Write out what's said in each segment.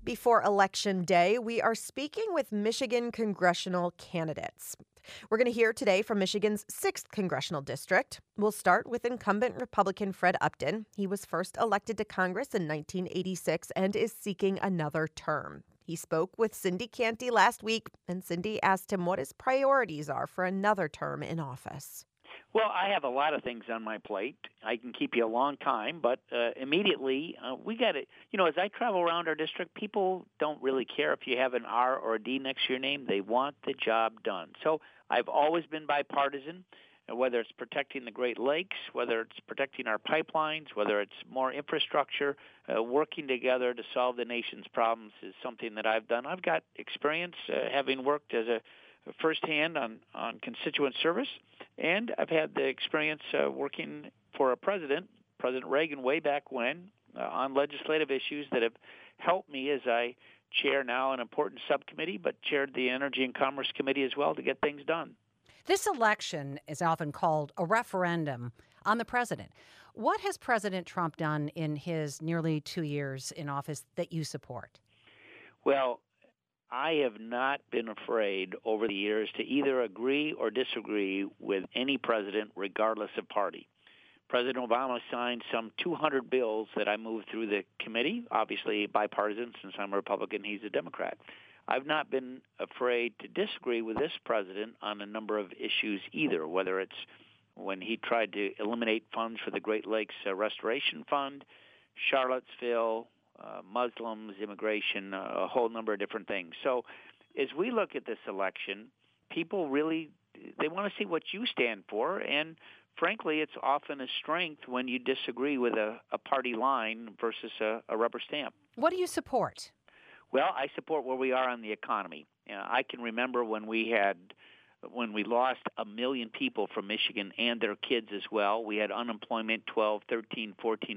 Before Election Day, we are speaking with Michigan congressional candidates. We're going to hear today from Michigan's 6th congressional district. We'll start with incumbent Republican Fred Upton. He was first elected to Congress in 1986 and is seeking another term. He spoke with Cindy Canty last week, and Cindy asked him what his priorities are for another term in office. Well, I have a lot of things on my plate. I can keep you a long time, but immediately we got to, as I travel around our district, people don't really care if you have an R or a D next to your name. They want the job done. So I've always been bipartisan, whether it's protecting the Great Lakes, whether it's protecting our pipelines, whether it's more infrastructure, working together to solve the nation's problems is something that I've done. I've got experience having worked as a firsthand on constituent service, and I've had the experience working for a President Reagan, way back when, on legislative issues that have helped me as I chair now an important subcommittee, but chaired the Energy and Commerce Committee as well to get things done. This election is often called a referendum on the president. What has President Trump done in his nearly 2 years in office that you support? Well, I have not been afraid over the years to either agree or disagree with any president, regardless of party. President Obama signed some 200 bills that I moved through the committee, obviously bipartisan since I'm a Republican, he's a Democrat. I've not been afraid to disagree with this president on a number of issues either, whether it's when he tried to eliminate funds for the Great Lakes Restoration Fund, Charlottesville, Muslims, immigration, a whole number of different things. So as we look at this election, people really, they want to see what you stand for, and frankly, it's often a strength when you disagree with a party line versus a rubber stamp. What do you support? Well, I support where we are on the economy. I can remember when we lost 1 million people from Michigan and their kids as well. We had unemployment 12, 13,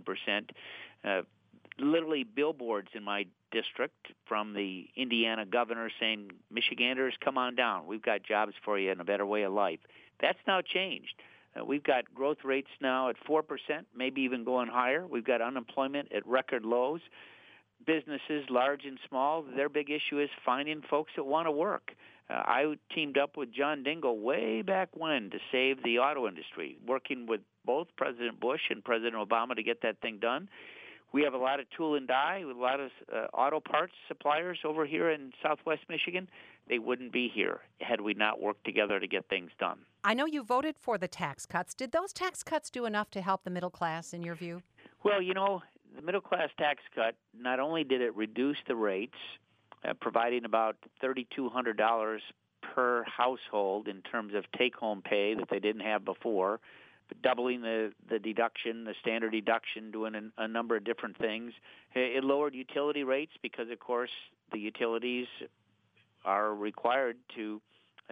14%. Literally billboards in my district from the Indiana governor saying, Michiganders, come on down. We've got jobs for you and a better way of life. That's now changed. We've got growth rates now at 4%, maybe even going higher. We've got unemployment at record lows. Businesses, large and small, their big issue is finding folks that want to work. I teamed up with John Dingell way back when to save the auto industry, working with both President Bush and President Obama to get that thing done. We have a lot of tool and die, a lot of auto parts suppliers over here in southwest Michigan. They wouldn't be here had we not worked together to get things done. I know you voted for the tax cuts. Did those tax cuts do enough to help the middle class, in your view? Well, the middle class tax cut, not only did it reduce the rates, providing about $3,200 per household in terms of take-home pay that they didn't have before, doubling the deduction, the standard deduction, doing a number of different things. It lowered utility rates because, of course, the utilities were required to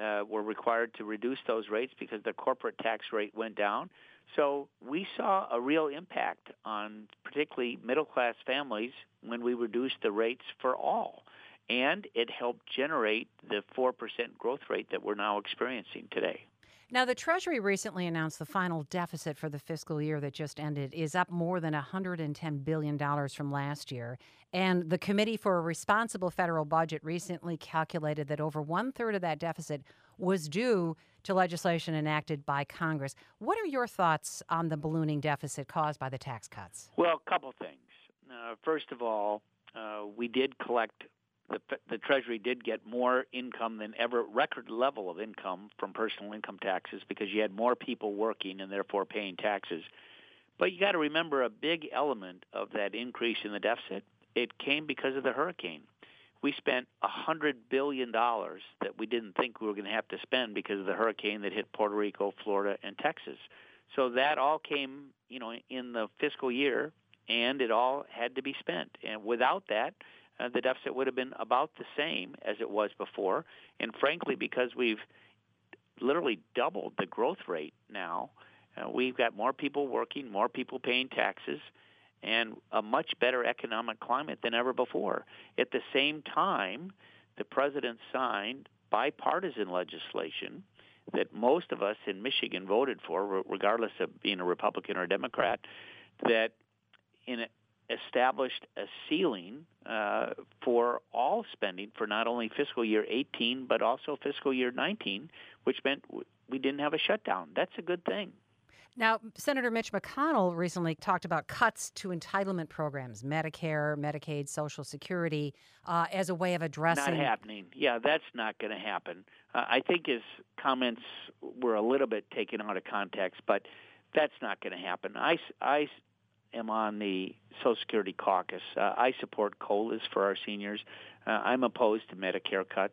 reduce those rates because the corporate tax rate went down. So we saw a real impact on particularly middle-class families when we reduced the rates for all. And it helped generate the 4% growth rate that we're now experiencing today. Now, the Treasury recently announced the final deficit for the fiscal year that just ended is up more than $110 billion from last year. And the Committee for a Responsible Federal Budget recently calculated that over one-third of that deficit was due to legislation enacted by Congress. What are your thoughts on the ballooning deficit caused by the tax cuts? Well, a couple things. First of all, we did collect the Treasury did get more income than ever, record level of income from personal income taxes because you had more people working and therefore paying taxes. But you got to remember a big element of that increase in the deficit, it came because of the hurricane. We spent $100 billion that we didn't think we were going to have to spend because of the hurricane that hit Puerto Rico, Florida, and Texas. So that all came, in the fiscal year, and it all had to be spent. And without that, the deficit would have been about the same as it was before. And frankly, because we've literally doubled the growth rate now, we've got more people working, more people paying taxes, and a much better economic climate than ever before. At the same time, the president signed bipartisan legislation that most of us in Michigan voted for, regardless of being a Republican or a Democrat, that established a ceiling for all spending for not only fiscal year 18, but also fiscal year 19, which meant we didn't have a shutdown. That's a good thing. Now, Senator Mitch McConnell recently talked about cuts to entitlement programs, Medicare, Medicaid, Social Security, as a way of addressing... Not happening. Yeah, that's not going to happen. I think his comments were a little bit taken out of context, but that's not going to happen. I am on the Social Security caucus. I support COLAs for our seniors. I'm opposed to Medicare cuts.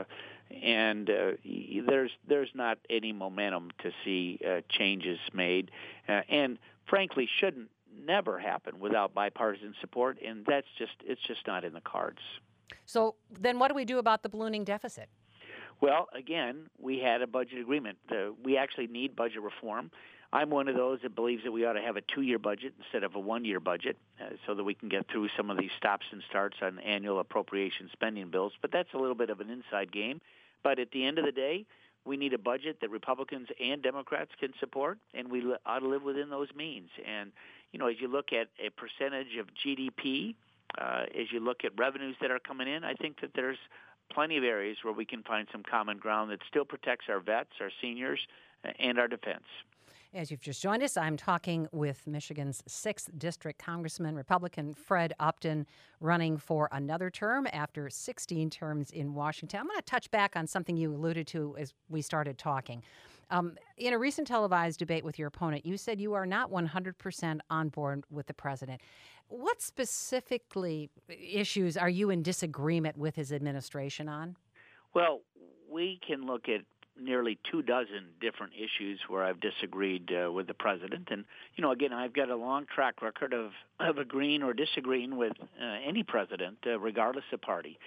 And there's not any momentum to see changes made, and frankly shouldn't never happen without bipartisan support, and it's just not in the cards. So then what do we do about the ballooning deficit? Well, again, we had a budget agreement. We actually need budget reform. I'm one of those that believes that we ought to have a 2-year budget instead of a 1-year budget so that we can get through some of these stops and starts on annual appropriation spending bills. But that's a little bit of an inside game. But at the end of the day, we need a budget that Republicans and Democrats can support, and we ought to live within those means. And, as you look at a percentage of GDP, as you look at revenues that are coming in, I think that there's plenty of areas where we can find some common ground that still protects our vets, our seniors, and our defense. As you've just joined us, I'm talking with Michigan's 6th District Congressman, Republican Fred Upton, running for another term after 16 terms in Washington. I'm going to touch back on something you alluded to as we started talking. In a recent televised debate with your opponent, you said you are not 100% on board with the president. What specifically issues are you in disagreement with his administration on? Well, we can look at nearly 24 different issues where I've disagreed with the president. And, again, I've got a long track record of agreeing or disagreeing with any president, regardless of party.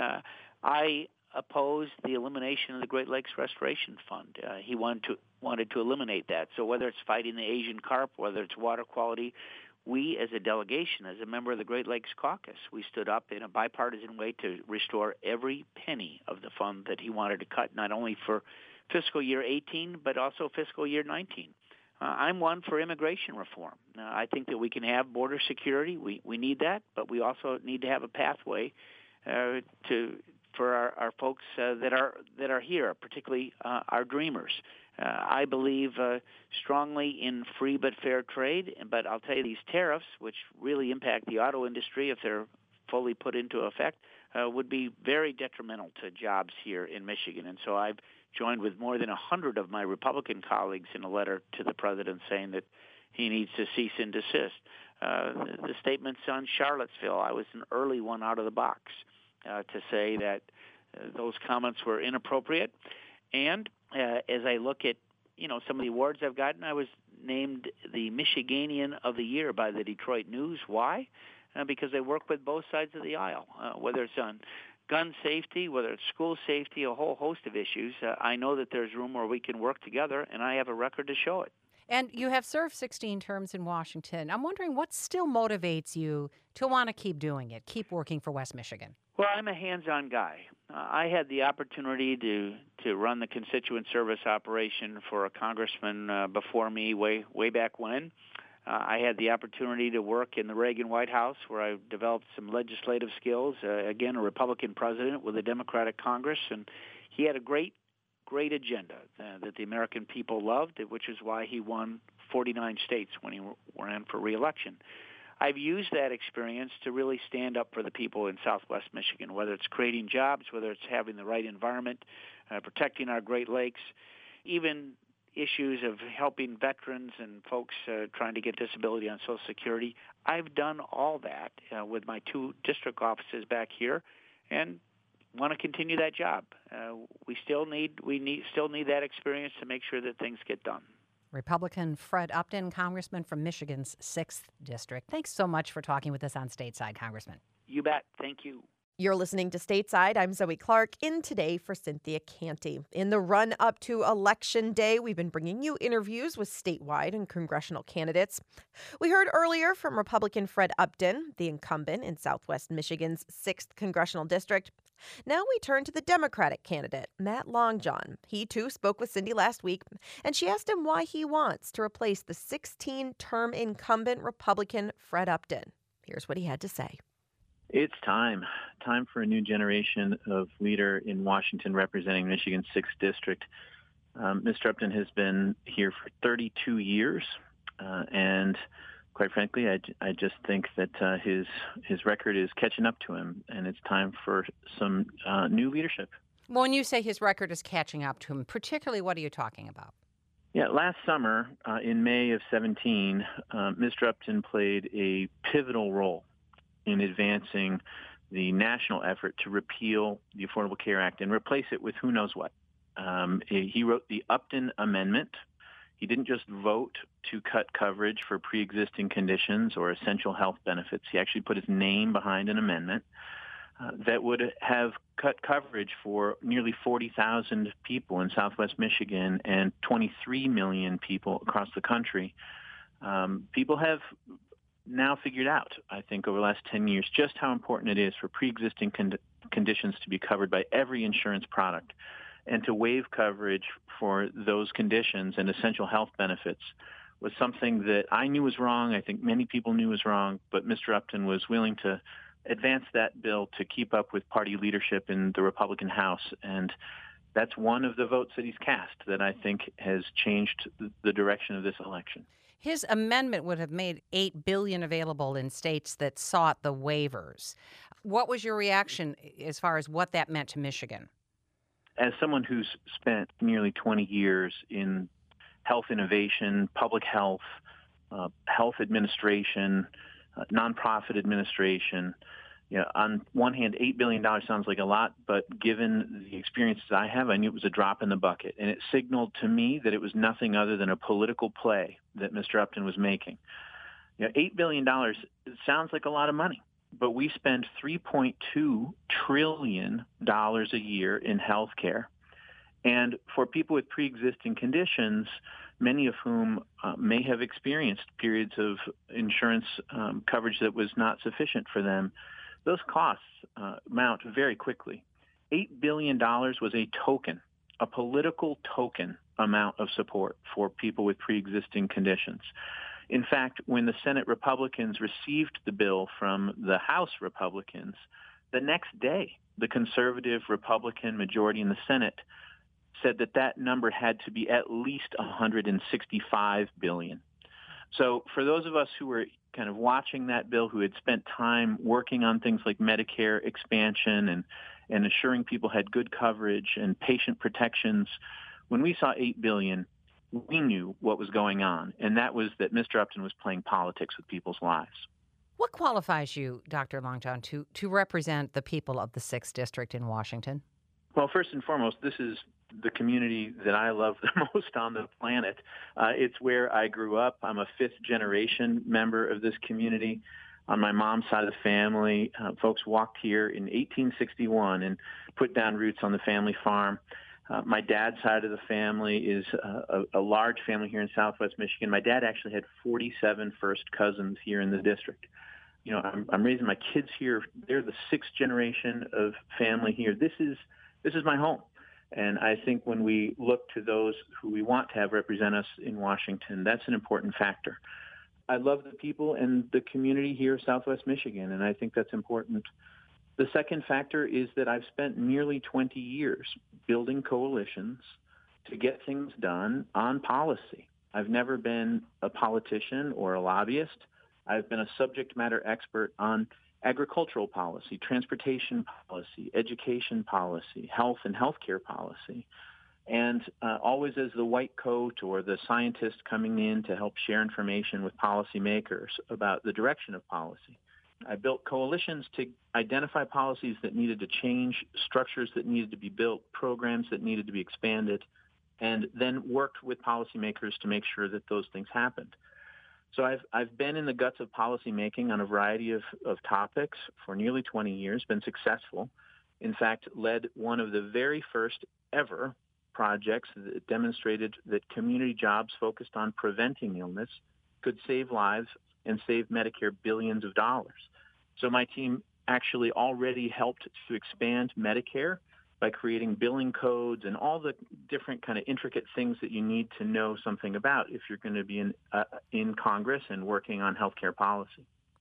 I opposed the elimination of the Great Lakes Restoration Fund. He wanted to eliminate that. So whether it's fighting the Asian carp, whether it's water quality, we as a delegation, as a member of the Great Lakes Caucus, we stood up in a bipartisan way to restore every penny of the fund that he wanted to cut, not only for fiscal year 18, but also fiscal year 19. I'm one for immigration reform. I think that we can have border security. We need that, but we also need to have a pathway for our folks that are here, particularly our dreamers. I believe strongly in free but fair trade, but I'll tell you these tariffs, which really impact the auto industry if they're fully put into effect, would be very detrimental to jobs here in Michigan. And so I've joined with more than 100 of my Republican colleagues in a letter to the president saying that he needs to cease and desist. The statements on Charlottesville, I was an early one out of the box to say that those comments were inappropriate. And as I look at, some of the awards I've gotten, I was named the Michiganian of the Year by the Detroit News. Why? Because I work with both sides of the aisle, whether it's on gun safety, whether it's school safety, a whole host of issues. I know that there's room where we can work together, and I have a record to show it. And you have served 16 terms in Washington. I'm wondering what still motivates you to want to keep doing it, keep working for West Michigan? Well, I'm a hands-on guy. I had the opportunity to run the constituent service operation for a congressman before me way back when. I had the opportunity to work in the Reagan White House where I developed some legislative skills. Again, a Republican president with a Democratic Congress, and he had a great agenda that the American people loved, which is why he won 49 states when he ran for re-election. I've used that experience to really stand up for the people in Southwest Michigan, whether it's creating jobs, whether it's having the right environment, protecting our Great Lakes, even issues of helping veterans and folks trying to get disability on Social Security. I've done all that with my 2 district offices back here, and want to continue that job. We still need that experience to make sure that things get done. Republican Fred Upton, Congressman from Michigan's 6th District. Thanks so much for talking with us on Stateside, Congressman. You bet. Thank you. You're listening to Stateside. I'm Zoe Clark, in today for Cynthia Canty. In the run-up to Election Day, we've been bringing you interviews with statewide and congressional candidates. We heard earlier from Republican Fred Upton, the incumbent in Southwest Michigan's 6th Congressional District. Now we turn to the Democratic candidate, Matt Longjohn. He, too, spoke with Cindy last week, and she asked him why he wants to replace the 16-term incumbent Republican Fred Upton. Here's what he had to say. It's time for a new generation of leader in Washington representing Michigan's 6th District. Mr. Upton has been here for 32 years, and quite frankly, I just think that his record is catching up to him, and it's time for some new leadership. When you say his record is catching up to him, particularly what are you talking about? Yeah, last summer, in May of 17, Mr. Upton played a pivotal role in advancing the national effort to repeal the Affordable Care Act and replace it with who knows what. He wrote the Upton Amendment. He didn't just vote to cut coverage for pre-existing conditions or essential health benefits. He actually put his name behind an amendment that would have cut coverage for nearly 40,000 people in Southwest Michigan and 23 million people across the country. People have now figured out, I think, over the last 10 years, just how important it is for pre-existing conditions to be covered by every insurance product, and to waive coverage for those conditions and essential health benefits was something that I knew was wrong. I think many people knew was wrong, but Mr. Upton was willing to advance that bill to keep up with party leadership in the Republican House. And that's one of the votes that he's cast that I think has changed the direction of this election. His amendment would have made $8 billion available in states that sought the waivers. What was your reaction as far as what that meant to Michigan? As someone who's spent nearly 20 years in health innovation, public health, health administration, nonprofit administration, on one hand, $8 billion sounds like a lot, but given the experiences I have, I knew it was a drop in the bucket. And it signaled to me that it was nothing other than a political play that Mr. Upton was making. $8 billion sounds like a lot of money, but we spend $3.2 trillion a year in health care. And for people with pre-existing conditions, many of whom may have experienced periods of insurance coverage that was not sufficient for them, those costs mount very quickly. $8 billion was a political token amount of support for people with pre-existing conditions. In fact, when the Senate Republicans received the bill from the House Republicans, the next day, the conservative Republican majority in the Senate said that number had to be at least $165 billion. So for those of us who were kind of watching that bill, who had spent time working on things like Medicare expansion and assuring people had good coverage and patient protections, when we saw $8 billion, we knew what was going on, and that was that Mr. Upton was playing politics with people's lives. What qualifies you, Dr. Longjohn, to represent the people of the 6th District in Washington? Well, first and foremost, this is the community that I love the most on the planet. It's where I grew up. I'm a fifth-generation member of this community. On my mom's side of the family, folks walked here in 1861 and put down roots on the family farm. My dad's side of the family is a large family here in Southwest Michigan. My dad actually had 47 first cousins here in the district. I'm raising my kids here. They're the 6th generation of family here. This is my home. And I think when we look to those who we want to have represent us in Washington, that's an important factor. I love the people and the community here in Southwest Michigan, and I think that's important. The second factor is that I've spent nearly 20 years building coalitions to get things done on policy. I've never been a politician or a lobbyist. I've been a subject matter expert on agricultural policy, transportation policy, education policy, health and healthcare policy, and always as the white coat or the scientist coming in to help share information with policymakers about the direction of policy. I built coalitions to identify policies that needed to change, structures that needed to be built, programs that needed to be expanded, and then worked with policymakers to make sure that those things happened. So I've been in the guts of policymaking on a variety of topics for nearly 20 years, been successful. In fact, led one of the very first ever projects that demonstrated that community jobs focused on preventing illness could save lives and save Medicare billions of dollars. So my team actually already helped to expand Medicare by creating billing codes and all the different kind of intricate things that you need to know something about if you're going to be in Congress and working on healthcare policy.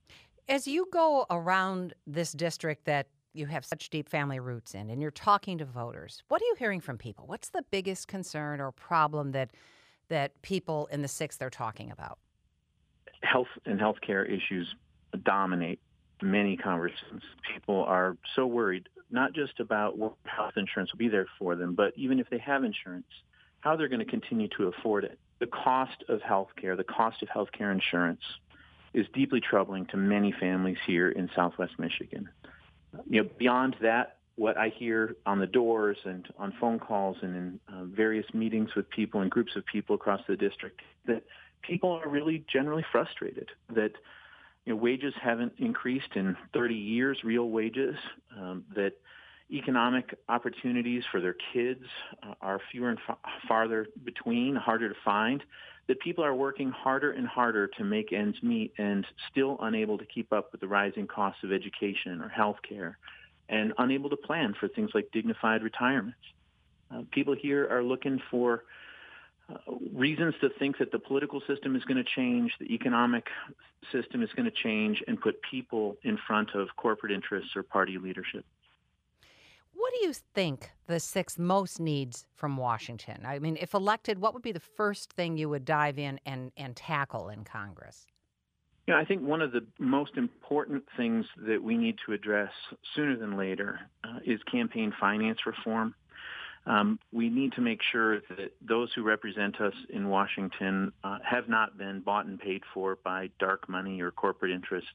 As you go around this district that you have such deep family roots in, and you're talking to voters, what are you hearing from people? What's the biggest concern or problem that people in the 6th are talking about? Health and healthcare issues dominate many conversations. People are so worried, not just about what health insurance will be there for them, but even if they have insurance, how they're going to continue to afford it. The cost of healthcare, the cost of healthcare insurance is deeply troubling to many families here in Southwest Michigan. Beyond that, what I hear on the doors and on phone calls and in various meetings with people and groups of people across the district, that people are really generally frustrated that wages haven't increased in 30 years, real wages, that economic opportunities for their kids are fewer and farther between, harder to find, that people are working harder and harder to make ends meet and still unable to keep up with the rising costs of education or health care and unable to plan for things like dignified retirements. People here are looking for reasons to think that the political system is going to change, the economic system is going to change, and put people in front of corporate interests or party leadership. What do you think the 6th most needs from Washington? I mean, if elected, what would be the first thing you would dive in and tackle in Congress? I think one of the most important things that we need to address sooner than later is campaign finance reform. We need to make sure that those who represent us in Washington have not been bought and paid for by dark money or corporate interests.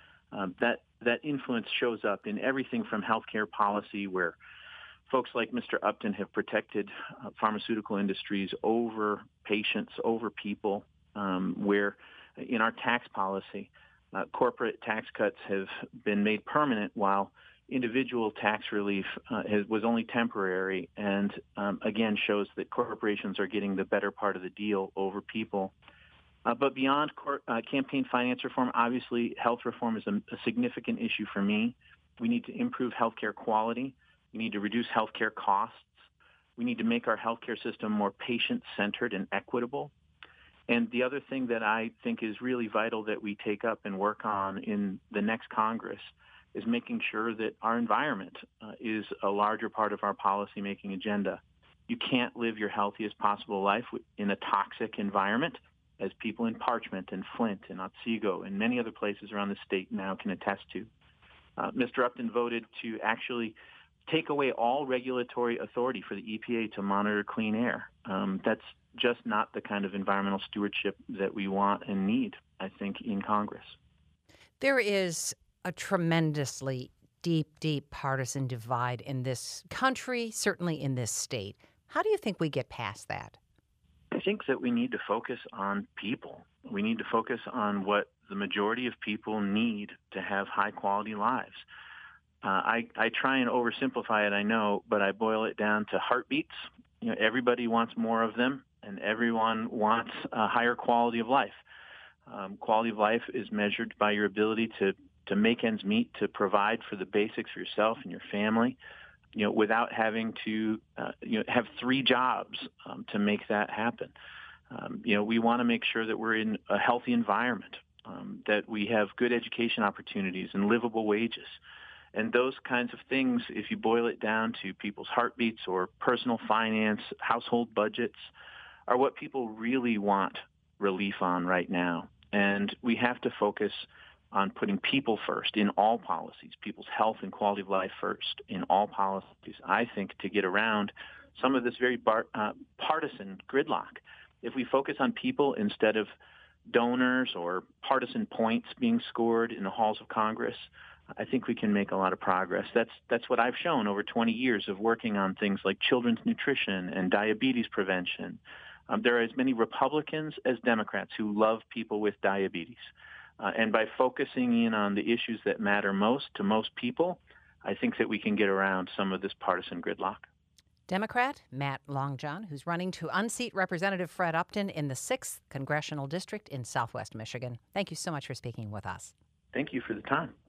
That influence shows up in everything from healthcare policy, where folks like Mr. Upton have protected pharmaceutical industries over patients, over people, where in our tax policy, corporate tax cuts have been made permanent while individual tax relief was only temporary, and again shows that corporations are getting the better part of the deal over people. But beyond campaign finance reform, obviously health reform is a significant issue for me. We need to improve healthcare quality. We need to reduce healthcare costs. We need to make our healthcare system more patient-centered and equitable. And the other thing that I think is really vital that we take up and work on in the next Congress is making sure that our environment is a larger part of our policymaking agenda. You can't live your healthiest possible life in a toxic environment, as people in Parchment and Flint and Otsego and many other places around the state now can attest to. Mr. Upton voted to actually take away all regulatory authority for the EPA to monitor clean air. That's just not the kind of environmental stewardship that we want and need, I think, in Congress. There is a tremendously deep partisan divide in this country, certainly in this state. How do you think we get past that? I think that we need to focus on people. We need to focus on what the majority of people need to have high-quality lives. I try and oversimplify it, I know, but I boil it down to heartbeats. Everybody wants more of them, and everyone wants a higher quality of life. Quality of life is measured by your ability to make ends meet, to provide for the basics for yourself and your family, without having to, have 3 jobs to make that happen. We want to make sure that we're in a healthy environment, that we have good education opportunities and livable wages. And those kinds of things, if you boil it down to people's heartbeats or personal finance, household budgets, are what people really want relief on right now. And we have to focus on putting people first in all policies, people's health and quality of life first in all policies, I think, to get around some of this very partisan gridlock. If we focus on people instead of donors or partisan points being scored in the halls of Congress, I think we can make a lot of progress. That's what I've shown over 20 years of working on things like children's nutrition and diabetes prevention. There are as many Republicans as Democrats who love people with diabetes. And by focusing in on the issues that matter most to most people, I think that we can get around some of this partisan gridlock. Democrat Matt Longjohn, who's running to unseat Representative Fred Upton in the 6th Congressional District in Southwest Michigan. Thank you so much for speaking with us. Thank you for the time.